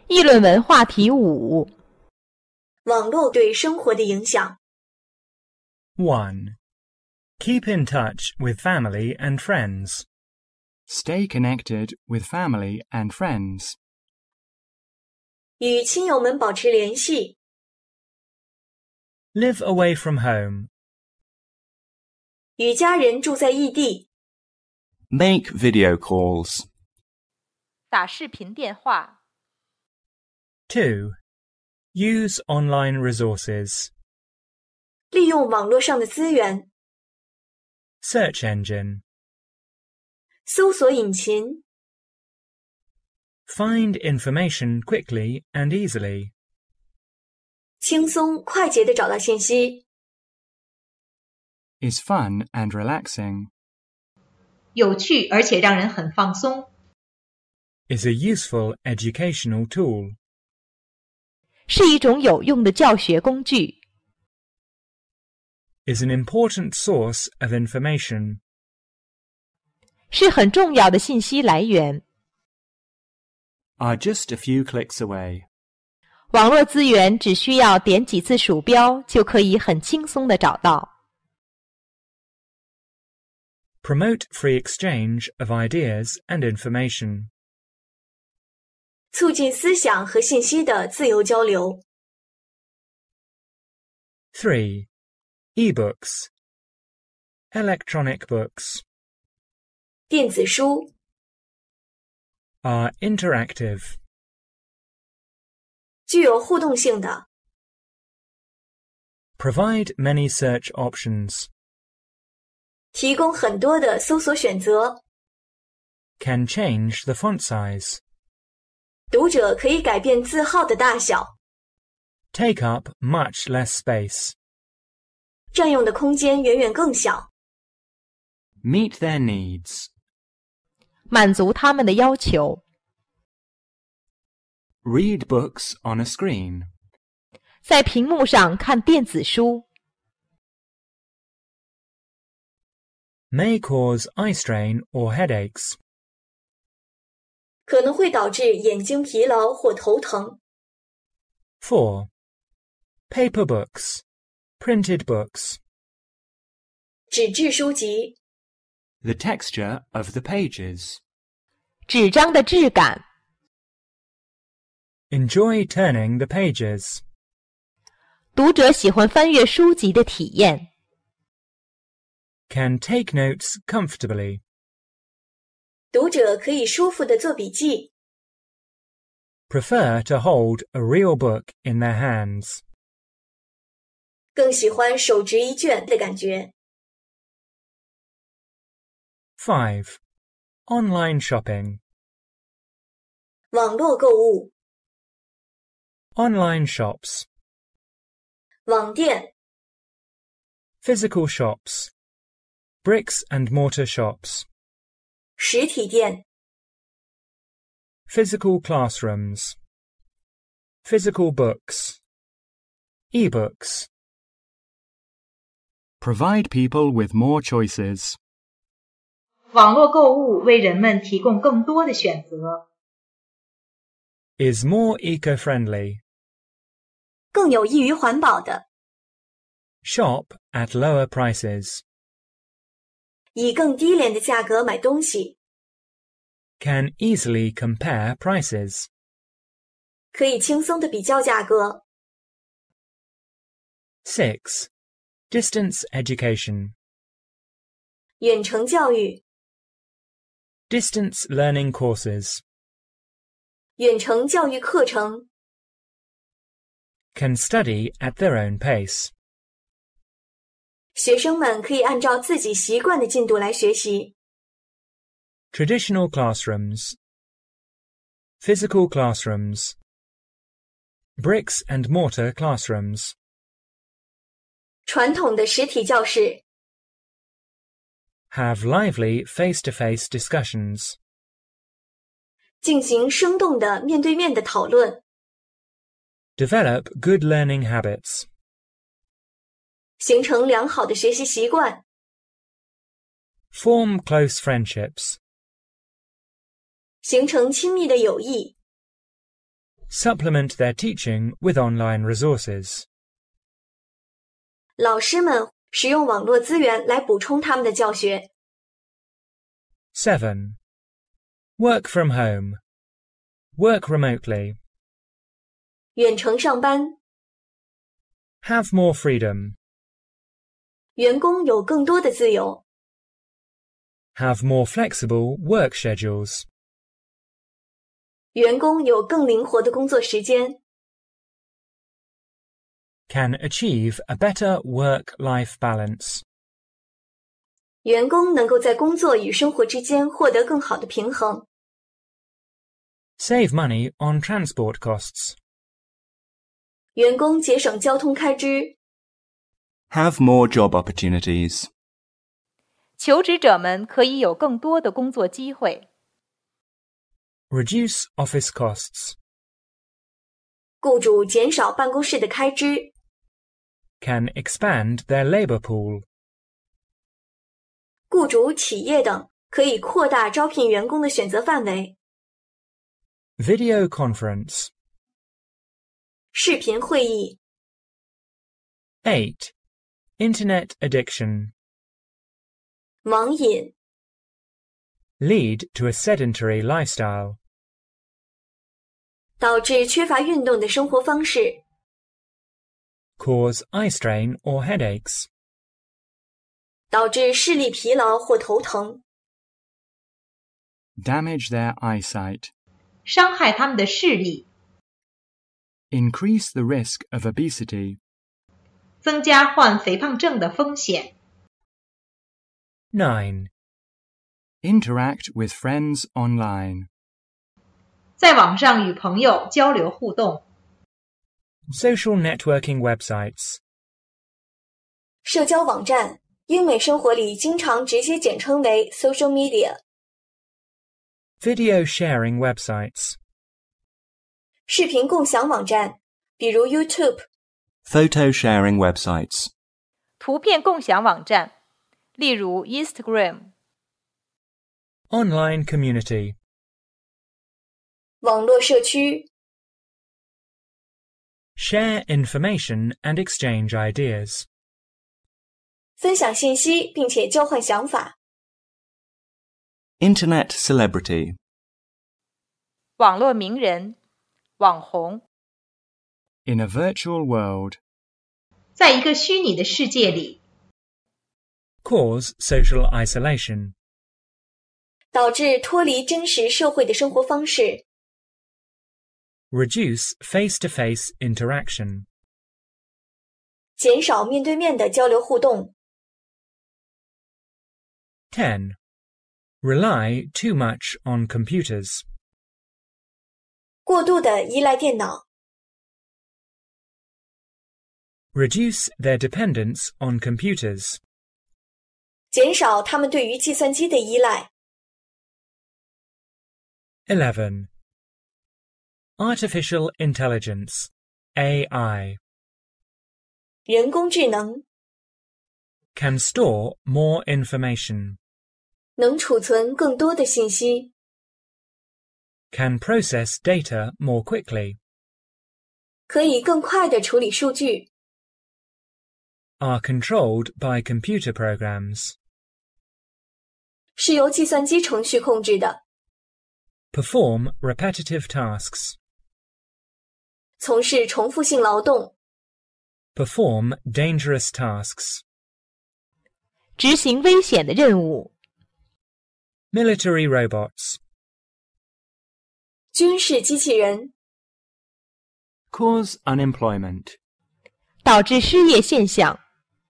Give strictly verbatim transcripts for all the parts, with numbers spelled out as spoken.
议论文话题五： 网络对生活的影响。 one. Keep in touch with family and friends. Stay connected with family and friends. 与亲友们保持联系。 Live away from home. 与家人住在异地。 Make video calls. 打视频电话。 two. Use online resources. 利用网络上的资源。 Search engine. 搜索引擎。 Find information quickly and easily. 轻松快捷地找到信息。 Is fun and relaxing. 有趣而且让人很放松。 Is a useful educational tool. 是一种有用的教学工具。 Is an important source of information. 是很重要的信息来源。 Are just a few clicks away. 网络资源只需要点几次鼠标就可以很轻松地找到。 Promote free exchange of ideas and information. 促进思想和信息的自由交流。 three. E-books. Electronic books. 电子书。 Are interactive. 具有互动性的。 Provide many search options. 提供很多的搜索选择。 Can change the font size. 读者可以改变字号的大小。 Take up much less space. 占用的空间远远更小。 Meet their needs. 满足他们的要求。 Read books on a screen. 在屏幕上看电子书。 May cause eye strain or headaches. 可能会导致眼睛疲劳或头疼。 four. Paper books. Printed books. 纸质书籍。 The texture of the pages. 纸张的质感。 Enjoy turning the pages. 读者喜欢翻阅书籍的体验。 Can take notes comfortably. 读者可以舒服地做笔记。 Prefer to hold a real book in their hands. 更喜欢手执一卷的感觉。 five. Online shopping. 网络购物。 Online shops. 网店。 Physical shops. Bricks and mortar shops. 实体店。 Physical classrooms. Physical books. E-books. Provide people with more choices. 网络购物为人们提供更多的选择。 Is more eco-friendly. 更有益于环保的。 Shop at lower prices. 以更低廉的价格买东西。 Can easily compare prices. 可以轻松地比较价格。 six. Distance education. 远程教育。 Distance learning courses. 远程教育课程。 Can study at their own pace. 学生们可以按照自己习惯的进度来学习。 Traditional classrooms. Physical classrooms. Bricks and mortar classrooms. 传统的实体教室。 Have lively face-to-face discussions. 进行生动的面对面的讨论。 Develop good learning habits. 形成良好的学习习惯。 Form close friendships. 形成亲密的友谊。 Supplement their teaching with online resources. 老师们使用网络资源来补充他们的教学。 seven. Work from home. Work remotely. 远程上班， Have more freedom. 员工有更多的自由， Have more flexible work schedules. 员工有更灵活的工作时间， Can achieve a better work-life balance. 员工能够在工作与生活之间获得更好的平衡， Save money on transport costs. 员工节省交通开支， Have more job opportunities. 求职者们可以有更多的工作机会。 Reduce office costs. 雇主减少办公室的开支， Can expand their labor pool. 雇主、企业等可以扩大招聘员工的选择范围， Video conference. 视频会议， eight. Internet addiction. 网瘾， Lead to a sedentary lifestyle. 导致缺乏运动的生活方式， Cause eye strain or headaches. 导致视力疲劳或头疼， Damage their eyesight. 伤害他们的视力， Increase the risk of obesity. 增加患肥胖症的风险。 nine. Interact with friends online. 在网上与朋友交流互动， Social networking websites. 社交网站，英美生活里经常直接简称为 social media， Video sharing websites. 视频共享网站，比如 YouTube， Photo sharing websites. 图片共享网站，例如 Instagram。 Online community. 网络社区， Share information and exchange ideas. 分享信息并且交换想法， Internet celebrity. 网络名人、网红。 In a virtual world. 在一个虚拟的世界里， Cause social isolation. 导致脱离真实社会的生活方式， Reduce face-to-face interaction. 减少面对面的交流互动， ten. Rely too much on computers. 过度的依赖电脑， Reduce their dependence on computers. 减少他们对于计算机的依赖， eleven. Artificial intelligence. A I. 人工智能， Can store more information. 能储存更多的信息， Can process data more quickly. 可以更快地处理数据， Are controlled by computer programs. 是由计算机程序控制的， Perform repetitive tasks. 从事重复性劳动， Perform dangerous tasks. 执行危险的任务。 Military robots. 军事机器人， Cause unemployment. 导致失业现象。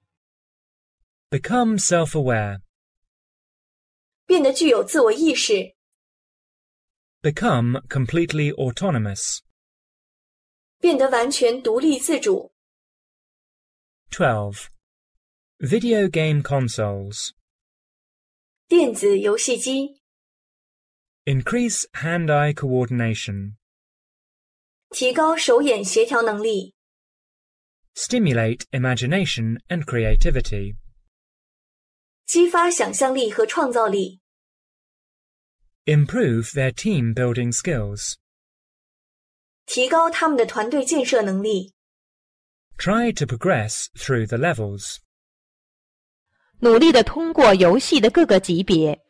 Become self-aware. 变得具有自我意识， Become completely autonomous. 变得完全独立自主， twelve. Video game consoles. 电子游戏机， Increase hand-eye coordination. 提高手眼协调能力， Stimulate imagination and creativity. 激发想象力和创造力， Improve their team-building skills. 提高他们的团队建设能力。 Try to progress through the levels. 努力地通过游戏的各个级别。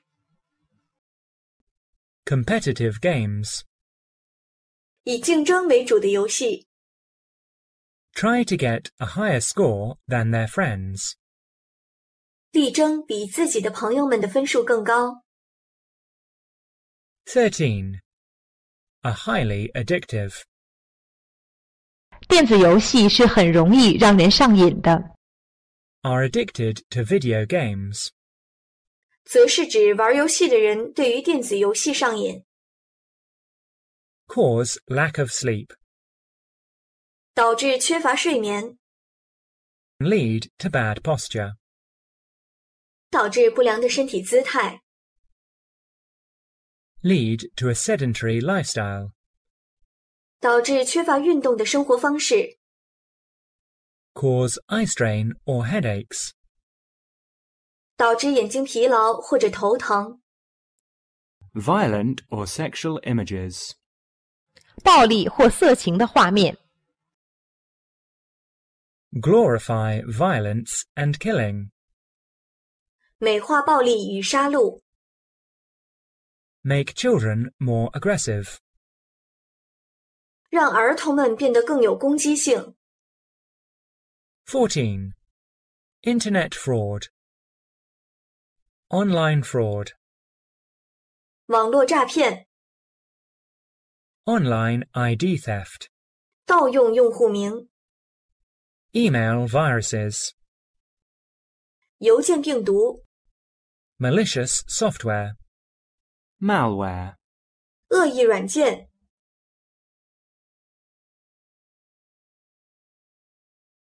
Competitive games. 以竞争为主的游戏。 Try to get a higher score than their friends. 力争比自己的朋友们的分数更高。 thirteen. A highly addictive. 电子游戏是很容易让人上瘾的。 Are addicted to video games. 则是指玩游戏的人对于电子游戏上瘾。 Cause lack of sleep. 导致缺乏睡眠。 Lead to bad posture. 导致不良的身体姿态。 Lead to a sedentary lifestyle. 导致缺乏运动的生活方式。 Cause eye strain or headaches. 导致眼睛疲劳或者头疼。 Violent or sexual images. 暴力或色情的画面。 Glorify violence and killing. 美化暴力与杀戮。 Make children more aggressive. 让儿童们变得更有攻击性。 fourteen. Internet fraud. Online fraud. 网络诈骗。 Online I D theft. 盗用用户名。 Email viruses. 邮件病毒。 Malicious software. Malware. 恶意软件。